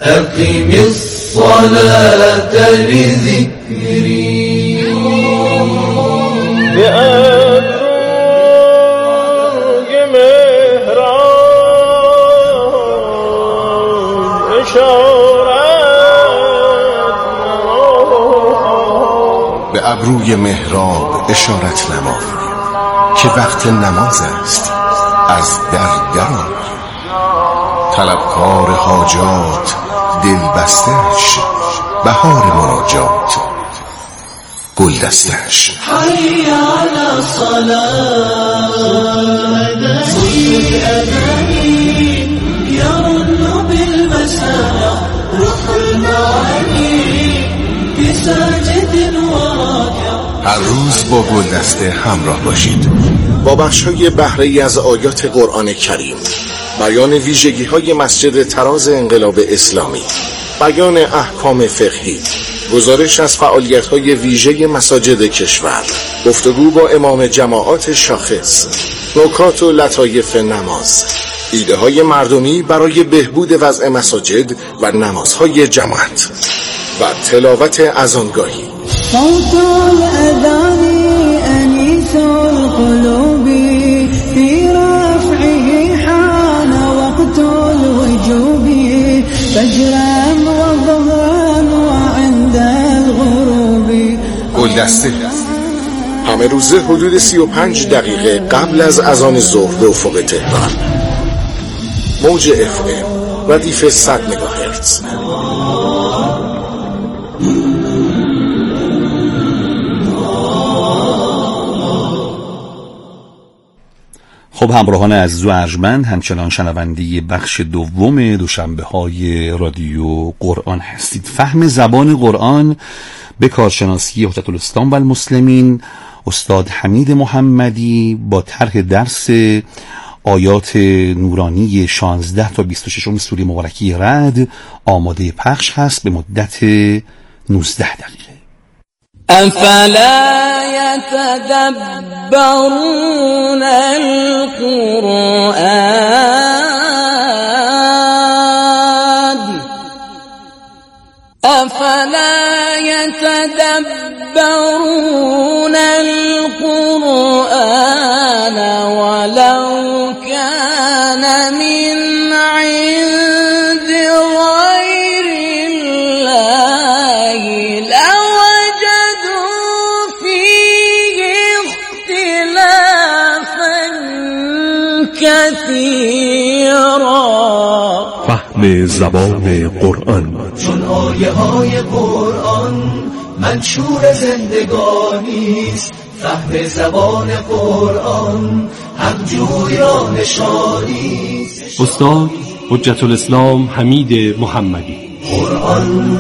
أقم الصلاة لذكري بأبروج مهراب اشارت به ابروی محراب اشارت نمای که وقت نماز است، از در آی. طلبکار حاجات دل بستش، بهار مناجات گل دستش. حي على الصلاة صوت أذاني يرن بالمساء روح المعاني بساجد وراكع. هر روز با گل دسته همراه باشید با بخش‌های بهره‌ای از آیات قرآن کریم، بیان ویژگی‌های مسجد تراز انقلاب اسلامی، بیان احکام فقهی، گزارش از فعالیت‌های ویژه مساجد کشور، گفتگو با امام جماعات شاخص، نکات و لطایف نماز، ایده‌های مردمی برای بهبود وضع مساجد و نمازهای جماعت و تلاوت اذانگاهی. صوت الأذان أنيس القلوب في رفعه حان وقت الوجوب فجرا وظهرا وعند الغروب. گلدسته همه روزه حدود 35 دقیقه قبل از اذان ظهر به افق تهران. موج FM ردیف 100 مگاهرتز. خب همراهان عزیز و ارجمند، همچنان شنونده بخش دوم دوشنبه های رادیو قرآن هستید. فهم زبان قرآن به کارشناسی حجت الاسلام و المسلمین، استاد حمید محمدی با طرح درس آیات نورانی 16 تا 26 سوره مبارکه رعد آماده پخش هست به مدت 19 دقیقه. أفلا يتدبرون القرآن أفلا يتدبرون القرآن ولو كان من عند غير الله لوجدوا فيه اختلافا كثيرا. فهم زبان قرآن. چون آیه های قرآن منشور زندگانی است، فهم زبان قرآن همجوی را نشانی است. استاد حجت الاسلام حمید محمدی. قرآن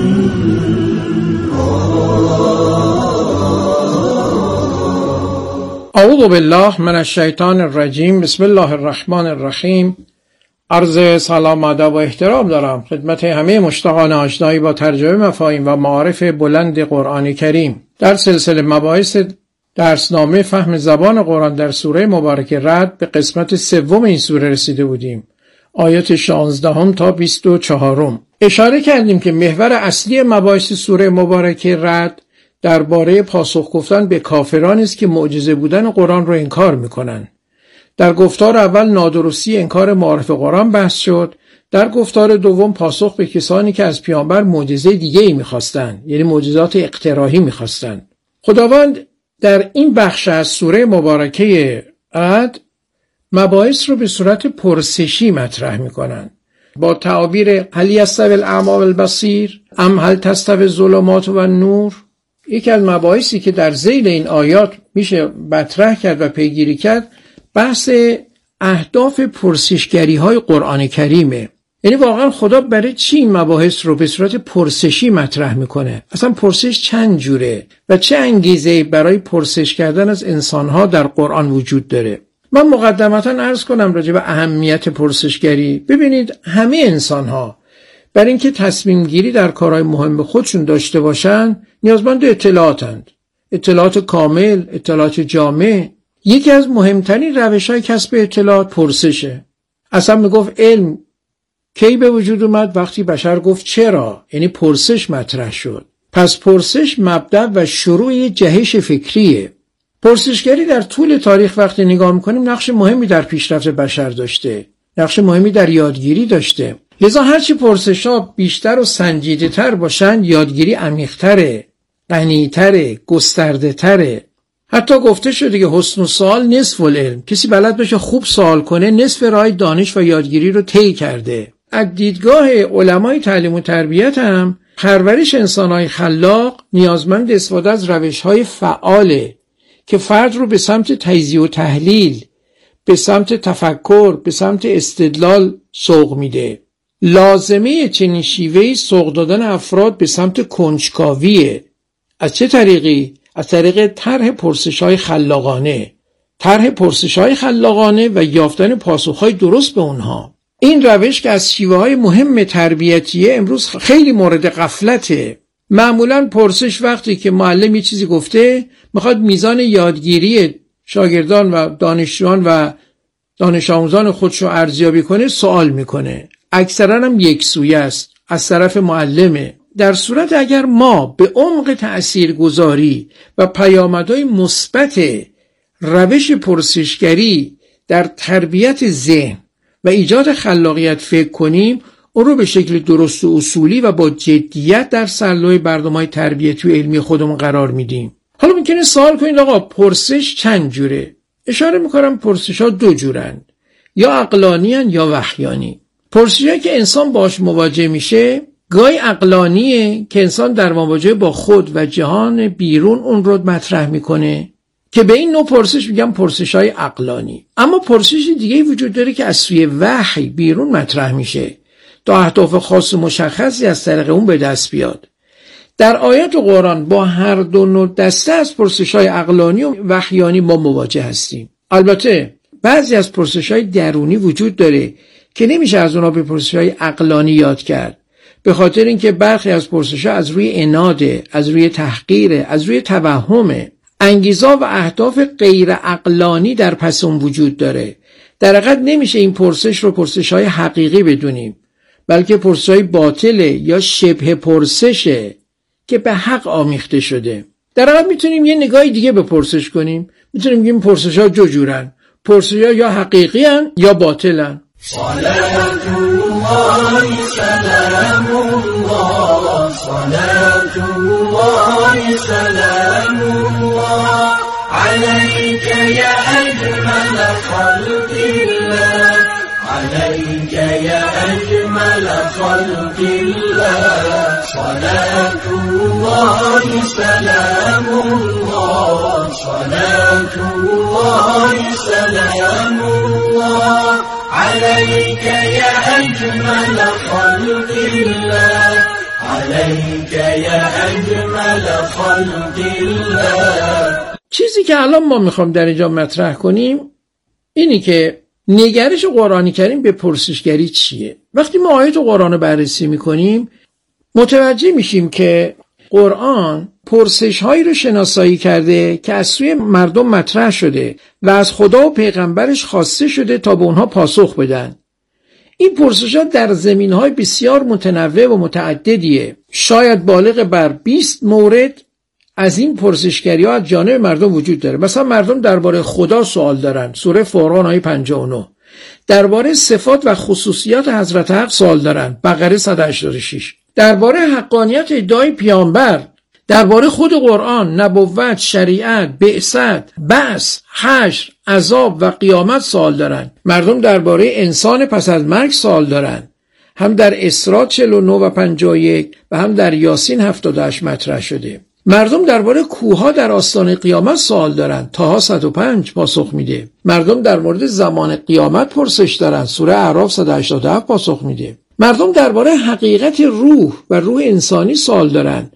اعوذ بالله من الشیطان الرجیم. بسم الله الرحمن الرحیم. عرض سلام ادب و احترام دارم خدمت همه مشتاقان آشنایی با ترجمه مفاهیم و معارف بلند قرآن کریم. در سلسله مباحث درسنامه فهم زبان قرآن در سوره مبارکه رعد به قسمت سوم این سوره رسیده بودیم، آیات 16 تا 24. اشاره کردیم که محور اصلی مباحث سوره مبارکه رعد درباره پاسخ گفتن به کافرانی است که معجزه بودن قرآن را انکار میکنند. در گفتار اول نادرستی انکار معارف قرآن بحث شد. در گفتار دوم پاسخ به کسانی که از پیامبر معجزه دیگه‌ای می‌خواستند، یعنی معجزات اقتراحی می‌خواستند. خداوند در این بخش از سوره مبارکه رعد مباحث رو به صورت پرسشی مطرح می‌کنند با تعابیر هل یستوی الاعمی والبصیر ام هل تستوی الظلمات و النور. یکی از مباحثی که در ذیل این آیات میشه مطرح کرد و پیگیری کرد بحث اهداف پرسشگری های قرآن کریمه. یعنی واقعا خدا برای چی این مباحث رو به صورت پرسشی مطرح میکنه؟ اصلا پرسش چند جوره و چه انگیزه برای پرسش کردن از انسانها در قرآن وجود داره؟ من مقدمتا عرض کنم راجع به اهمیت پرسشگری. ببینید همه انسانها برای اینکه تصمیم گیری در کارهای مهم خودشون داشته باشن نیازمند اطلاعاتند، اطلاعات کامل، اطلاعات جامع. یکی از مهمترین روش‌های کسب اطلاعات پرسشه. اصلا میگفت علم کی به وجود اومد؟ وقتی بشر گفت چرا، یعنی پرسش مطرح شد. پس پرسش مبدأ و شروع جهش فکریه. پرسشگری در طول تاریخ وقتی نگاه میکنیم نقش مهمی در پیشرفت بشر داشته، نقش مهمی در یادگیری داشته. لذا هرچی پرسش‌ها بیشتر و سنجیده‌تر باشن، یادگیری عمیق‌تره، غنی‌تره، گسترده‌تره. حتی گفته شده که حسن السؤال نصف العلم. کسی بلد باشه خوب سوال کنه، نصف راه دانش و یادگیری رو طی کرده. از دیدگاه علمای تعلیم و تربیت هم پرورش انسان‌های خلاق نیازمند استفاده از روش‌های فعاله که فرد رو به سمت تجزیه و تحلیل، به سمت تفکر، به سمت استدلال سوق میده. لازمه چنین شیوهی سوق دادن افراد به سمت کنجکاویه. از چه طریقی؟ از طریق طرح پرسش‌های خلاقانه. طرح پرسش‌های خلاقانه و یافتن پاسخ‌های درست به اونها. این روش که از شیوه‌های مهم تربیتیه امروز خیلی مورد غفلته. معمولاً پرسش وقتی که معلم یه چیزی گفته میخواد میزان یادگیری شاگردان و دانشجویان و دانش آموزان خودش رو ارزیابی کنه، سوال میکنه. اکثراً هم یکسویه است، از طرف معلمه. در صورت اگر ما به عمق تأثیرگذاری و پیامدهای مثبت روش پرسشگری در تربیت ذهن و ایجاد خلاقیت فکر کنیم، اون رو به شکل درست و اصولی و با جدیت در سرلوح برنامه‌های تربیتی و علمی خودمون قرار میدیم. حالا ممکنه سوال کنید آقا پرسش چند جوره؟ اشاره میکنم پرسش‌ها دو جورند، یا عقلانی هن یا وحیانی. پرسشی که انسان باش مواجه میشه گاهی عقلانیه که انسان در مواجهه با خود و جهان بیرون اون رو مطرح میکنه که به این نوع پرسش میگم پرسش‌های عقلانی. اما پرسش دیگه وجود داره که از سوی وحی بیرون مطرح میشه تا اهداف خاص و مشخصی از طریق اون به دست بیاد. در آیات قرآن با هر دو نوع دسته از پرسش‌های عقلانی و وحیانی ما مواجه هستیم. البته بعضی از پرسش‌های درونی وجود داره که نمیشه از اونها به پرسش‌های عقلانی یاد کرد، به خاطر اینکه برخی از پرسش‌ها از روی عناده، از روی تحقیره، از روی توهمه. انگیزه و اهداف غیر عقلانی در پس اون وجود داره. در حقیقت نمیشه این پرسش رو پرسش‌های حقیقی بدونیم، بلکه پرسش‌های باطله یا شبه پرسشه که به حق آمیخته شده. در حقیقت میتونیم یه نگاهی دیگه به پرسش کنیم. میتونیم بگیم پرسش‌ها دو جورن. پرسش‌ها یا حقیقی هن یا باطلن. صلوات الله سلام الله صلوات الله سلام الله عليك يا أجمل خلق الله عليك يا أجمل خلق الله صلاة الله سلام الله صلاة الله سلام الله عليك يا أجمل خلق الله عليك يا أجمل خلق الله. چیزی که الان ما میخوام در اینجا مطرح کنیم اینی که نگرش قرآن کریم به پرسشگری چیه. وقتی ما آیات قرآن رو بررسی میکنیم متوجه میشیم که قرآن پرسش‌هایی رو شناسایی کرده که از سوی مردم مطرح شده و از خدا و پیغمبرش خواسته شده تا به اونها پاسخ بدن. این پرسش‌ها در زمینه‌های بسیار متنوع و متعددیه. شاید بالغ بر 20 مورد از این پرسشگری‌ها از جانب مردم وجود داره. مثلا مردم درباره خدا سوال دارن، سوره فرقان آیه 59. درباره صفات و خصوصیات حضرت حق سوال دارن، بقره 186. درباره حقانیت ادعای پیامبر، درباره خود قرآن، نبوت، شریعت، بعثت، بعث، حشر، عذاب و قیامت سوال دارن. مردم درباره انسان پس از مرگ سوال دارن. هم در اسراء 49 و 51 و هم در یاسین 78 مطرح شده. مردم درباره کوه‌ها در آستانه قیامت سوال دارن. طه 105 پاسخ میده. مردم در مورد زمان قیامت پرسش دارن. سوره اعراف 187 پاسخ میده. مردم درباره حقیقت روح و روح انسانی سوال دارن.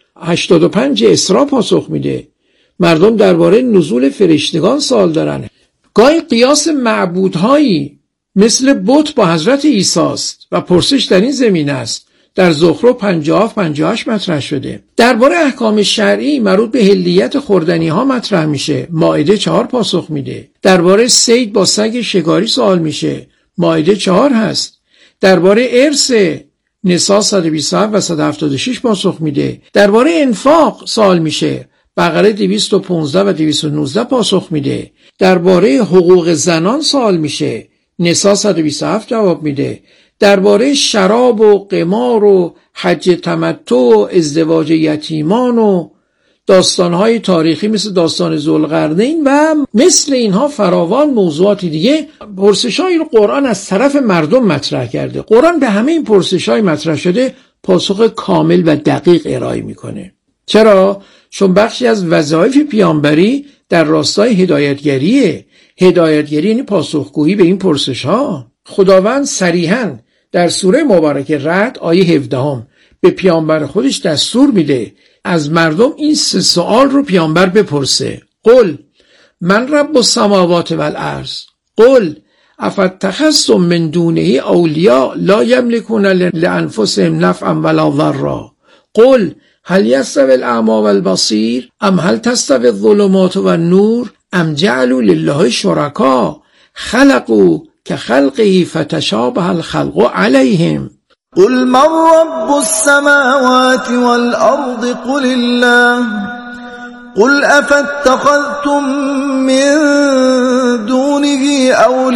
85 اسراء پاسخ میده. مردم درباره نزول فرشتگان سوال دارن. گاهی قیاس معبودهایی مثل بت با حضرت عیسی است و پرسش در این زمینه است. در زخرف 57-58 مطرح شده. درباره احکام شرعی مربوط به حلیت خوردنی ها مطرح میشه. مائده 4 پاسخ میده. درباره صید با سگ شکاری سوال میشه. مائده 4 هست. درباره ارث نساء 127 و 176 پاسخ میده. درباره انفاق سوال میشه، بقره 215 و 219 پاسخ میده. درباره حقوق زنان سوال میشه، نساء 127 جواب میده. درباره شراب و قمار و حج تمتع و ازدواج یتیمان و داستانهای تاریخی مثل داستان ذوالقرنین و مثل اینها فراوان موضوعات دیگه، پرسش‌هایی رو قرآن از طرف مردم مطرح کرده. قرآن به همه این پرسش‌های مطرح شده پاسخ کامل و دقیق ارائه میکنه. چرا؟ چون بخشی از وظایف پیامبری در راستای هدایتگریه. هدایتگری یعنی پاسخگویی به این پرسش‌ها. خداوند صریحاً در سوره مبارکه رعد آیه 17 به پیامبر خودش دستور میده از مردم این 3 سوال رو پیامبر بپرسه. قل من رب السماوات والارض، قل افاتخذتم من دونه اولیاء لا یملکون لانفسهم نفعا ولا ضرا، قل هل یستوی الاعمی والبصیر ام هل تستوی الظلمات والنور ام جعلوا لله شرکا خلقوا كخلقه فتشابه الخلق عليهم. قل من رب السماوات والأرض قل الله، قل أفاتخذتم من دونه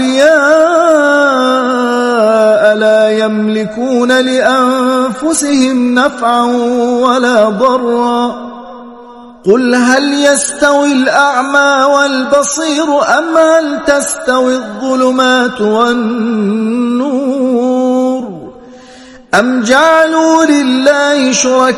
أولياء لا يملكون لأنفسهم نفعا ولا ضرا، قل هل يستوي الأعمى والبصير أم هل تستوي الظلمات والنور أم جعلوا لله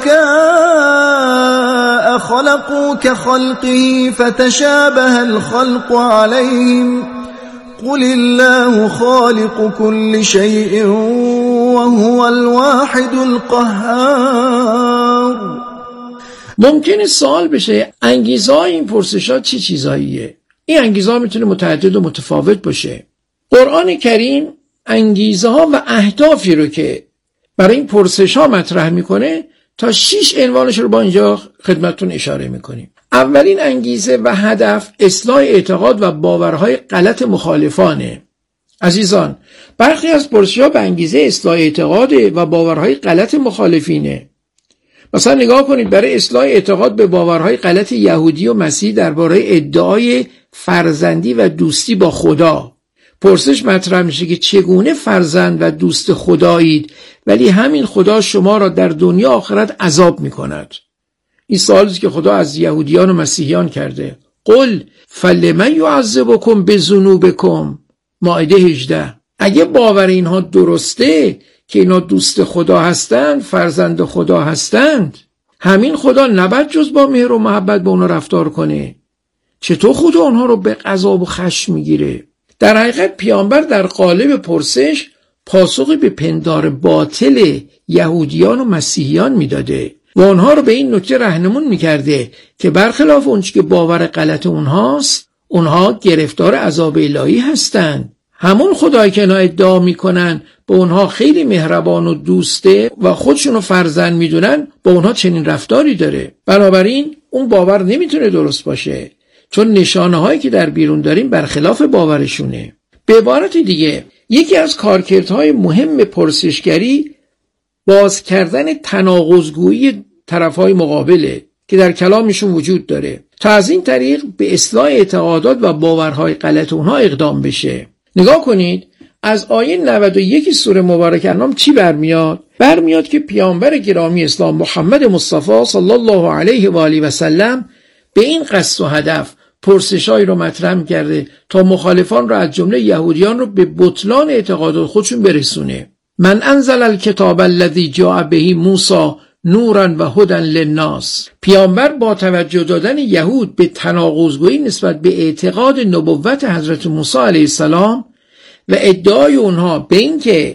شركاء خلقوا كخلقه فتشابه الخلق عليهم، قل الله خالق كل شيء وهو الواحد القهار. ممکنه سوال بشه انگیزه های این پرسشات چه چیزاییه؟ این انگیزه ها میتونه متعدد و متفاوت باشه. قرآن کریم انگیزه ها و اهدافی رو که برای این پرسش ها مطرح میکنه تا 6 عنوانش رو با اینجا خدمتتون اشاره میکنیم. اولین انگیزه و هدف اصلاح اعتقاد و باورهای غلط مخالفانه. عزیزان، برخی از پرسش ها به انگیزه اصلاح اعتقاد و باورهای غلط مخالفینه. مثلا نگاه کنید برای اصلاح اعتقاد به باورهای غلط یهودی و مسیحی درباره ادعای فرزندی و دوستی با خدا. پرسش مطرح میشه که چگونه فرزند و دوست خدایید ولی همین خدا شما را در دنیا آخرت عذاب میکند. این سوالی که خدا از یهودیان و مسیحیان کرده. قل فلمن یعذبکم بذنوبکم، مائده 18. اگه باور اینها درسته که اینا دوست خدا هستند، فرزند خدا هستند، همین خدا نباید جز با مهر و محبت با اونا رفتار کنه؟ چطور خدا اونها رو به غضب و خشم میگیره؟ در حقیقت پیامبر در قالب پرسش پاسخی به پندار باطل یهودیان و مسیحیان میداده و اونها رو به این نکته راهنمون میکرده که برخلاف اونچه که باور غلط اونهاست، اونها گرفتار عذاب الهی هستند. همون خدایی که اینا ادعا میکنن با اونها خیلی مهربان و دوسته و خودشونو فرزند میدونن، با اونها چنین رفتاری داره. بنابراین اون باور نمیتونه درست باشه، چون نشانه هایی که در بیرون داریم برخلاف باورشونه. به عبارت دیگه یکی از کارکردهای مهم پرسشگری باز کردن تناقض‌گویی طرفهای مقابله که در کلامشون وجود داره تا از این طریق به اصلاح اعتقادات و باورهای غلط اونها اقدام بشه. نگاه کنید از آیه 91 سوره مبارکه انعام چی برمیاد؟ برمیاد که پیامبر گرامی اسلام محمد مصطفی صلی الله علیه و آله و سلم به این قصد و هدف پرسشایی رو مطرح کرده تا مخالفان رو از جمله یهودیان رو به بطلان اعتقادات خودشون برسونه. من انزل الکتاب الذی جاء به موسی نورا و هدی للناس. پیامبر با توجه دادن یهود به تناقض‌گویی نسبت به اعتقاد نبوت حضرت موسی علیه السلام و ادعای اونها به این که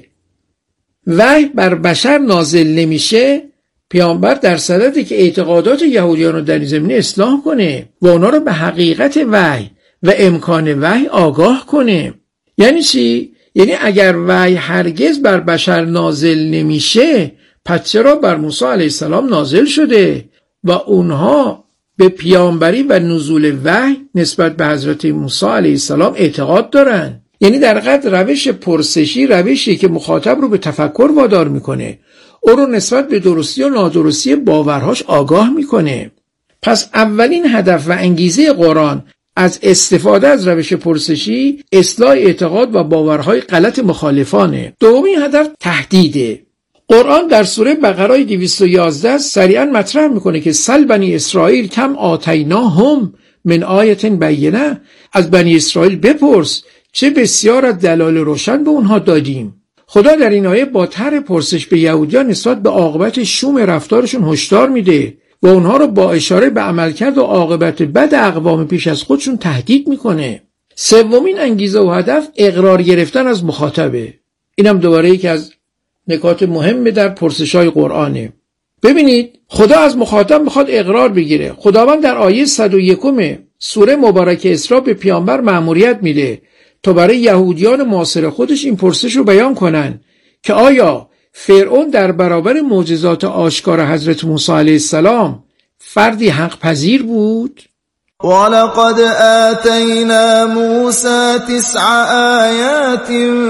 وحی بر بشر نازل نمیشه، پیامبر در صدده که اعتقادات یهودیان رو در این زمینه اصلاح کنه و اونا رو به حقیقت وحی و امکان وحی آگاه کنه. یعنی چی؟ یعنی اگر وحی هرگز بر بشر نازل نمیشه، پس چرا بر موسی علیه السلام نازل شده و اونها به پیامبری و نزول وحی نسبت به حضرت موسی علیه السلام اعتقاد دارن. یعنی در حقیقت روش پرسشی روشی که مخاطب رو به تفکر وادار میکنه، او رو نسبت به درستی و نادرستی باورهاش آگاه میکنه. پس اولین هدف و انگیزه قرآن از استفاده از روش پرسشی اصلاح اعتقاد و باورهای غلط مخالفانه. دومین هدف تهدیده. قرآن در سوره بقره 211 سریعا مطرح میکنه که سل بنی اسرائیل کم آتیناهم من آیت بینه، از بنی اسرائیل بپرس چه بسیار از دلایل روشن به اونها دادیم. خدا در این آیه با طرح پرسش به یهودیان نسبت به عاقبت شوم رفتارشون هشدار میده و اونها رو با اشاره به عملکرد و عاقبت بد اقوام پیش از خودشون تهدید میکنه. سومین انگیزه و هدف اقرار گرفتن از مخاطبه. اینم دوباره یکی از نکات مهمه در پرسش‌های قرآنه. ببینید خدا از مخاطب میخواد اقرار بگیره. خداوند در آیه 101 سوره مبارکه اسراء به پیامبر مأموریت میده تا برای یهودیان معاصر خودش این پرسش رو بیان کنن که آیا فرعون در برابر معجزات آشکار حضرت موسی علیه السلام فردی حق پذیر بود؟ ولقد آتینا موسی 9 آیات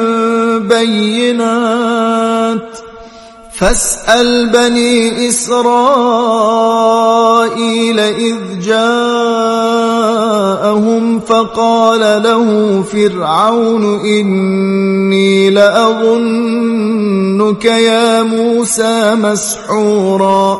بینات فاسأل بنی اسرائیل اذ جاءهم فقال له فرعون انی لأظنک یا موسی مسحورا.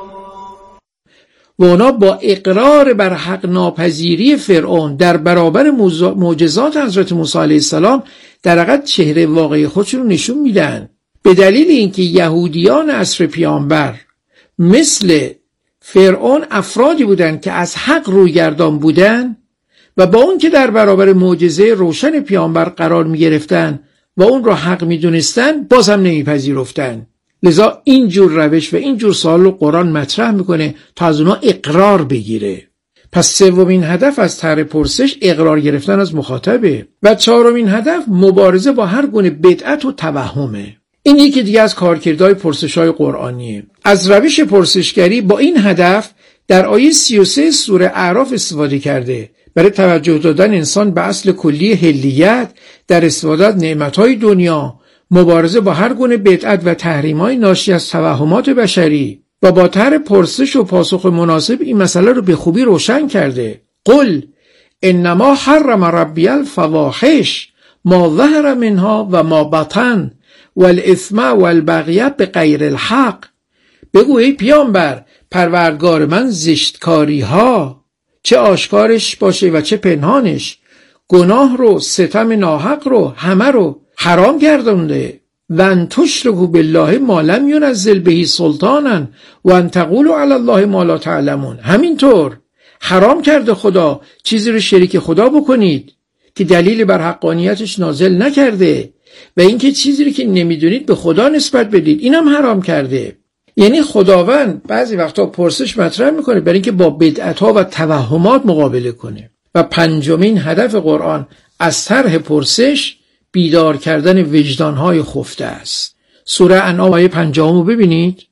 و اونا با اقرار بر حق ناپذیری فرعون در برابر معجزات حضرت موسی علیه السلام در حقیقت چهره واقعی خودشون رو نشون میدن. به دلیل اینکه یهودیان عصر پیامبر مثل فرعون افرادی بودند که از حق رویگردان بودند و با اون که در برابر معجزه روشن پیامبر قرار می گرفتن و اون را حق می دونستن باز هم نمی پذیرفتن. لذا این جور روش و این جور سوال رو قرآن مطرح میکنه تا از اونها اقرار بگیره. پس سومین هدف از طرح پرسش اقرار گرفتن از مخاطبه و چهارمین هدف مبارزه با هر گونه بدعت و توهمه. این یکی دیگه از کارکردهای پرسش‌های قرآنیه. از روش پرسشگری با این هدف در آیه 33 سوره اعراف استفاده کرده برای توجه دادن انسان به اصل کلی حلیت در استفاده از نعمت‌های دنیا، مبارزه با هر گونه بدعت و تحریم‌های ناشی از توهمات بشری و با طرح پرسش و پاسخ مناسب این مسئله رو به خوبی روشن کرده. قل انما حرم ربی الفواحش ما ظهر منها و ما بطن والاثم والبغی بغیر الحق. بگو ای پیامبر پروردگار من زشتکاری ها چه آشکارش باشه و چه پنهانش، گناه رو، ستم ناحق رو، همه رو حرام گردونده. و ان تشرکوا بالله ما لم ينزل به سلطانا و ان تقولوا علی الله ما لا تعلمون. همینطور حرام کرده خدا چیزی رو شریک خدا بکنید که دلیل بر حقانیتش نازل نکرده و اینکه چیزی رو که نمیدونید به خدا نسبت بدید اینم حرام کرده. یعنی خداوند بعضی وقتا پرسش مطرح میکنه برای اینکه با بدعت‌ها و توهمات مقابله کنه. و پنجمین هدف قرآن از طرح پرسش بیدار کردن وجدان‌های خفته است. سوره انعام آیه 50 ببینید.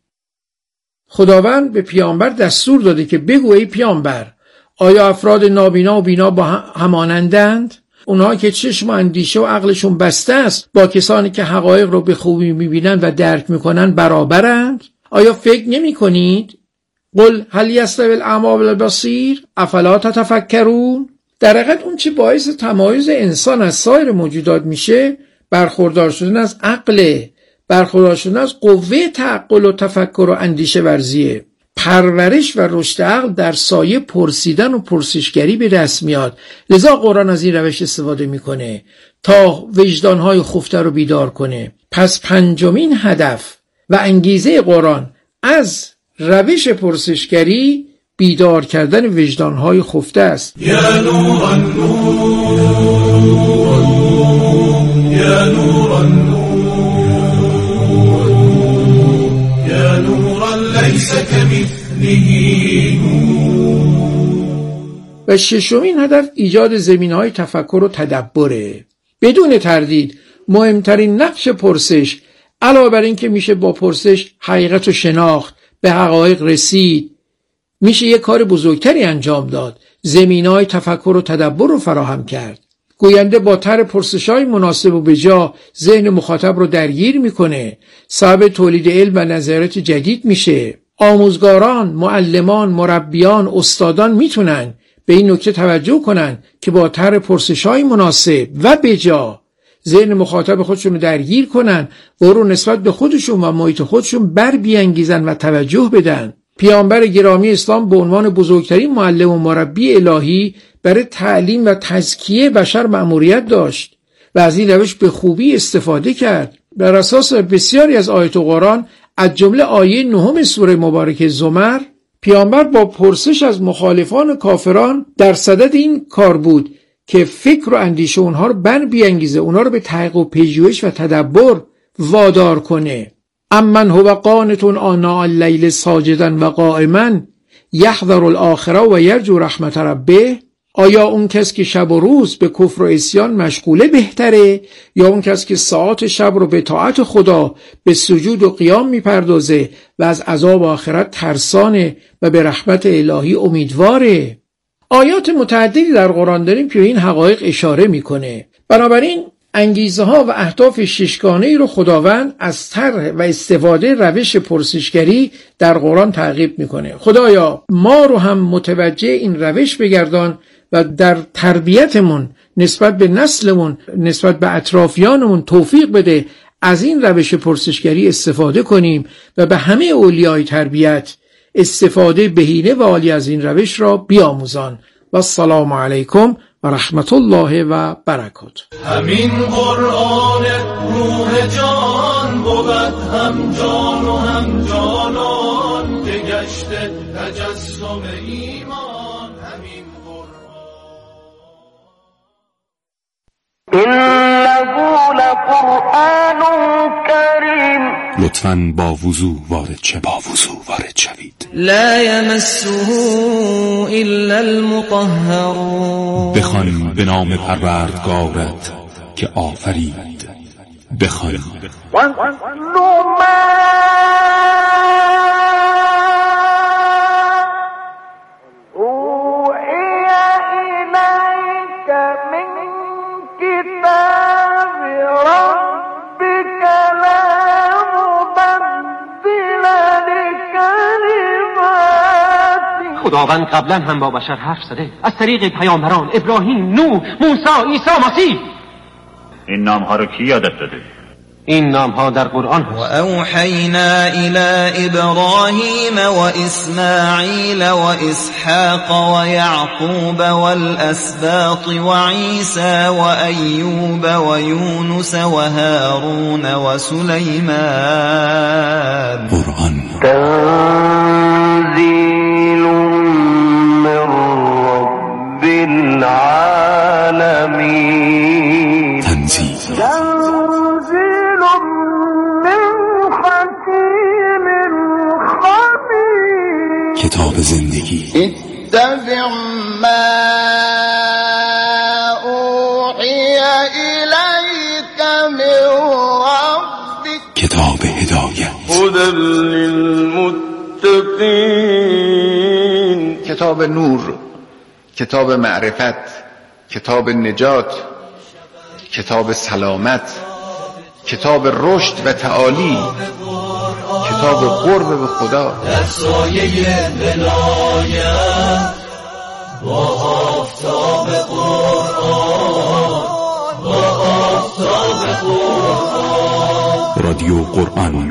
خداوند به پیامبر دستور داده که بگو ای پیامبر آیا افراد نابینا و بینا با همانندند؟ اونها که چشم و اندیشه و عقلشون بسته است با کسانی که حقایق رو به خوبی میبینن و درک میکنن برابرند؟ آیا فکر نمی کنید؟ قل هل یستوی الاعمی والبصیر افلا تتفکرون. در حقیقت اون چه باعث تمایز انسان از سایر موجودات میشه برخوردار شدن از عقل، برخوردار شدن از قوه تعقل و تفکر و اندیشه ورزیه. پرورش و رشد عقل در سایه پرسیدن و پرسشگری به دست میاد. لذا قرآن از این روش استفاده میکنه تا وجدانهای خفته رو بیدار کنه. پس پنجمین هدف و انگیزه قرآن از روش پرسشگری بیدار کردن وجدانهای خفته است. یا نور النور یا نور النور یا نورا لیس کمثله نور. و ششمین هدف ایجاد زمینه‌های تفکر و تدبره. بدون تردید مهمترین نقش پرسش علاوه بر این که میشه با پرسش حقیقت و شناخت به حقایق رسید، میشه یک کار بزرگتری انجام داد، زمینه‌های تفکر و تدبر رو فراهم کرد. گوینده با طرح پرسش‌های مناسب و بجا ذهن مخاطب رو درگیر میکنه، سبب تولید علم و نظریات جدید میشه. آموزگاران، معلمان، مربیان، استادان میتونن به این نکته توجه کنن که با طرح پرسش‌های مناسب و بجا ذهن مخاطب خودشون رو درگیر کنن و او رو نسبت به خودشون و محیط خودشون بر بیانگیزن و توجه بدن. پیامبر گرامی اسلام به عنوان بزرگترین معلم و مربی الهی برای تعلیم و تزکیه بشر مأموریت داشت و از این روش به خوبی استفاده کرد. بر اساس بسیاری از آیات قرآن از جمله آیه 9 سوره مبارکه زمر، پیامبر با پرسش از مخالفان کافران در صدد این کار بود که فکر و اندیشه اونها رو بر بیانگیزه، اونها رو به تحقیق و پژوهش و تدبر وادار کنه. امن هو قانت آناء اللیل ساجدا و قائما یحذر الاخره و یرجو رحمت ربه. آیا اون کس که شب و روز به کفر و عصیان مشغوله بهتره یا اون کس که ساعات شب رو به طاعت خدا به سجود و قیام میپردازه و از عذاب آخرت ترسانه و به رحمت الهی امیدواره؟ آیات متعددی در قرآن داریم که به این حقایق اشاره میکنه. بنابراین انگیزه ها و اهداف ششگانه‌ای رو خداوند از طرح و استفاده روش پرسشگری در قرآن تعقیب میکنه. خدایا ما رو هم متوجه این روش بگردان و در تربیتمون نسبت به نسلمون، نسبت به اطرافیانمون توفیق بده از این روش پرسشگری استفاده کنیم و به همه اولیای تربیت استفاده بهینه و عالی از این روش را بیاموزان. و السلام علیکم و رحمت الله و برکاته. همین قرآن روح جان بود، هم جان و هم جانان که گشته تجسم ایمان. همین إنه لقرآن كريم. لطفاً با وضو وارد شوید. لا يمسه إلا المطهرون. بخوان به نام پروردگارت که آفرید. بخوان خداوند قبلا هم با بشر حرف زده از طریق پیامبران ابراهیم، نوح، موسی، عیسی مسیح. این نامها رو کی یادت داده؟ این نامها در قرآن هست. و اوحینا الی ابراهیم و اسماعیل و اسحاق و یعقوب و الاسباط و عیسی و ایوب و یونس و هارون و سلیمان. قرآن تنزیل من رب العالمین. تنزیل کتاب زندگی. اتبع ما اوحی الیک من ربک. کتاب هدایت. هدی للمتقین. کتاب نور، کتاب معرفت، کتاب نجات، کتاب سلامت، کتاب رشد و تعالی، کتاب قرب به خدا. در سایه ولایت با آفتاب قرآن، با آفتاب قرآن. رادیو قرآن.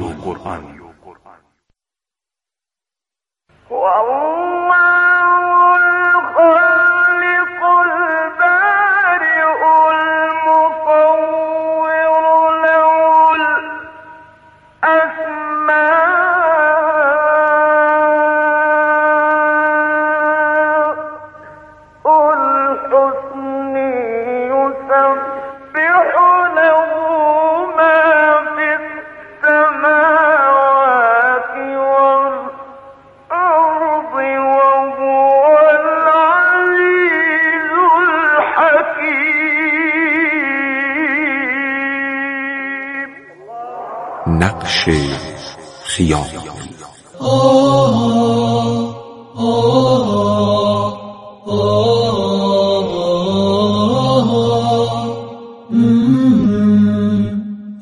نقش خیال.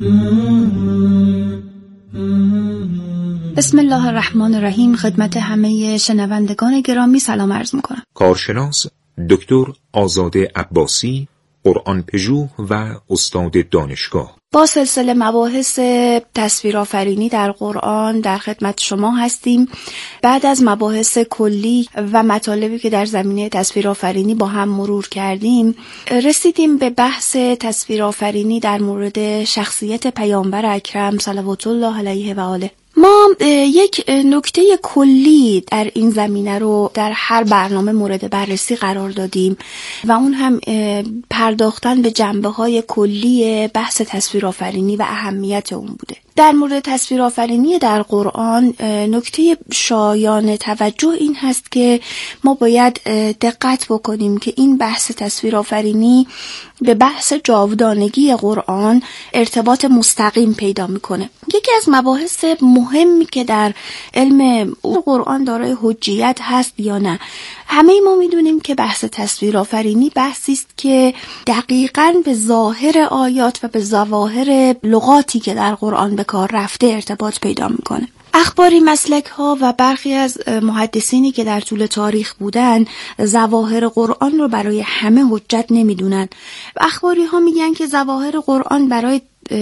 بسم الله الرحمن الرحیم. خدمت همه شنوندگان گرامی سلام عرض میکنم. کارشناس دکتر آزاده عباسی، قرآن پژوه و استاد دانشگاه، با سلسله مباحث تصویرآفرینی در قرآن در خدمت شما هستیم. بعد از مباحث کلی و مطالبی که در زمینه تصویرآفرینی با هم مرور کردیم، رسیدیم به بحث تصویرآفرینی در مورد شخصیت پیامبر اکرم صلوات الله علیه و آله. ما یک نکته کلی در این زمینه رو در هر برنامه مورد بررسی قرار دادیم و اون هم پرداختن به جنبه‌های کلی بحث تصویرآفرینی و اهمیت اون بوده. در مورد تصویرآفرینی در قرآن نکته شایان توجه این هست که ما باید دقت بکنیم که این بحث تصویرآفرینی به بحث جاودانگی قرآن ارتباط مستقیم پیدا میکنه. یکی از مباحث مهمی که در علم قرآن دارای حجیت هست یا نه، همه ما میدونیم که بحث تصویرآفرینی بحثی است که دقیقاً به ظاهر آیات و به ظواهر لغاتی که در قرآن به کار رفته ارتباط پیدا میکنه. اخباری مسلک ها و برخی از محدثینی که در طول تاریخ بودن ظواهر قرآن رو برای همه حجت نمیدونن. اخباری ها میگن که ظواهر قرآن برای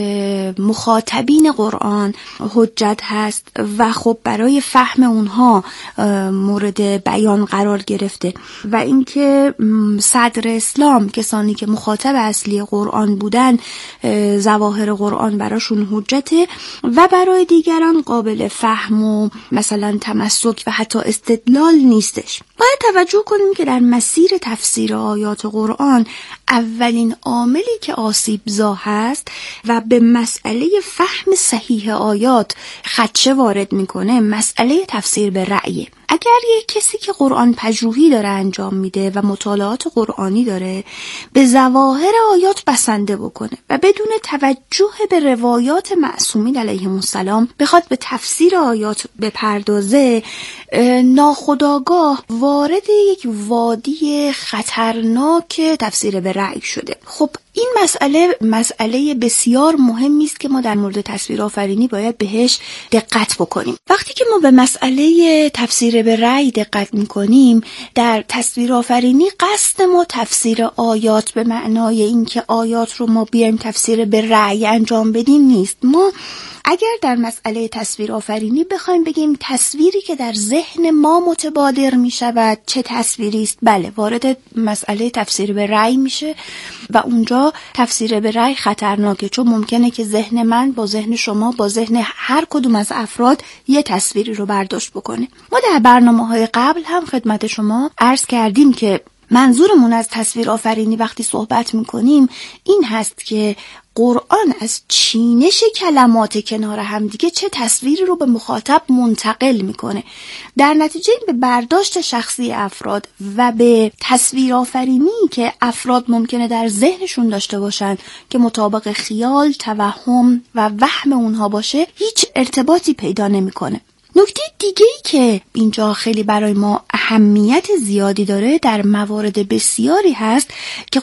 مخاطبین قرآن حجت هست و خب برای فهم اونها مورد بیان قرار گرفته و اینکه صدر اسلام، کسانی که مخاطب اصلی قرآن بودن، ظواهر قرآن براشون حجته و برای دیگران قابل فهم و مثلا تمسک و حتی استدلال نیستش. باید توجه کنیم که در مسیر تفسیر آیات قرآن اولین عاملی که آسیبزا هست و به مسئله فهم صحیح آیات خدشه وارد میکنه مسئله تفسیر به رأیه. اگر یک کسی که قرآن پژوهی داره انجام میده و مطالعات قرآنی داره به ظواهر آیات بسنده بکنه و بدون توجه به روایات معصومین علیهم السلام بخواد به تفسیر آیات بپردازه، ناخودآگاه وارد یک وادی خطرناک تفسیر به رأی شده. خب این مسئله بسیار مهمی است که ما در مورد تصویرآفرینی باید بهش دقت بکنیم. وقتی که ما به مسئله تفسیر به رأی دقت میکنیم، در تصویرآفرینی قصد ما تفسیر آیات به معنای اینکه آیات رو ما بیایم تفسیر به رأی انجام بدیم نیست. ما اگر در مسئله تصویرآفرینی بخوایم بگیم تصویری که در ذهن ما متبادر می شود چه تصویری است، بله وارد مسئله تفسیر به رأی میشه و اونجا تفسیر به رأی خطرناکه، چون ممکنه که ذهن من با ذهن شما با ذهن هر کدوم از افراد یه تصویری رو برداشت بکنه. ما در برنامه‌های قبل هم خدمت شما عرض کردیم که منظورمون از تصویرآفرینی وقتی صحبت میکنیم این هست که قرآن از چینش کلمات کنار همدیگه چه تصویری رو به مخاطب منتقل میکنه. در نتیجه این به برداشت شخصی افراد و به تصویرآفرینی که افراد ممکنه در ذهنشون داشته باشن که مطابق خیال، توهم و وهم اونها باشه هیچ ارتباطی پیدا نمیکنه. نکته دیگه‌ای که اینجا خیلی برای ما اهمیت زیادی داره در موارد بسیاری هست که